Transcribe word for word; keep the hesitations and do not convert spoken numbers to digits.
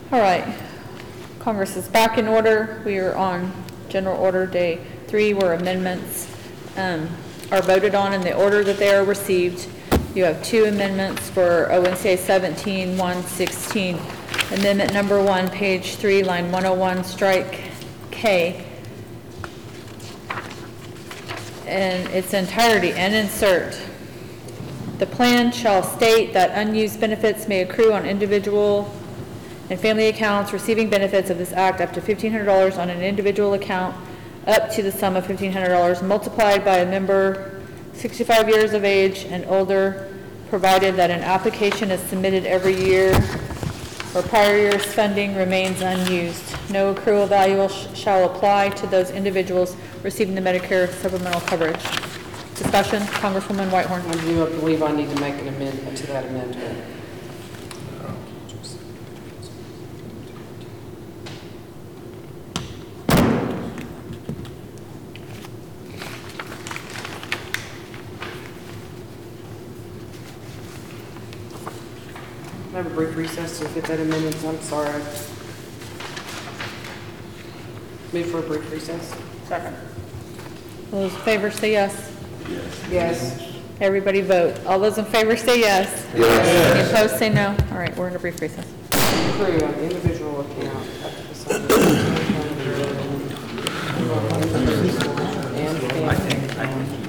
All right, Congress is back in order. We are on general order day three, where amendments um, are voted on in the order that they are received. You have two amendments for O N C A seventeen one sixteen. Amendment number one, page three, line one oh one, strike K. In its entirety, and insert, the plan shall state that unused benefits may accrue on individual and family accounts receiving benefits of this act up to fifteen hundred dollars on an individual account up to the sum of fifteen hundred dollars multiplied by a member sixty-five years of age and older, provided that an application is submitted every year or prior year's funding remains unused. No accrual value sh shall apply to those individuals receiving the Medicare supplemental coverage. Discussion, Congresswoman Whitehorn. I do believe I need to make an amendment to that amendment. Can I have a brief recess to get that amendment? I'm sorry. Move for a brief recess. Second. All those in favor say yes. Yes. Yes. Everybody vote. All those in favor say yes. Yes. Any opposed say no. All right, we're in a brief recess. Accrue on individual account up to the sum of fifteen hundred dollars and family.